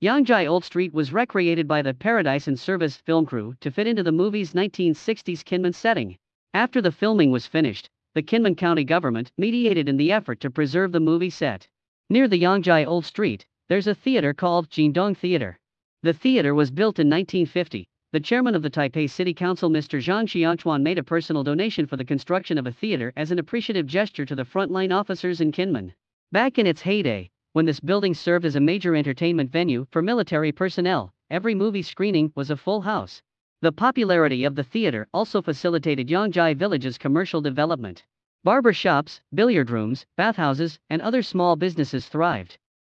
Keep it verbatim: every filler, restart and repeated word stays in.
Yongjai Old Street was recreated by the Paradise and Service film crew to fit into the movie's nineteen sixties Kinmen setting. After the filming was finished, the Kinmen County government mediated in the effort to preserve the movie set. Near the Yongjai Old Street, there's a theater called Jingdong Theater. The theater was built in nineteen fifty. The chairman of the Taipei City Council, Mister Zhang Xiangchuan, made a personal donation for the construction of a theater as an appreciative gesture to the frontline officers in Kinmen. Back in its heyday, when this building served as a major entertainment venue for military personnel, every movie screening was a full house. The popularity of the theater also facilitated Yongjai Village's commercial development. Barber shops, billiard rooms, bathhouses, and other small businesses thrived.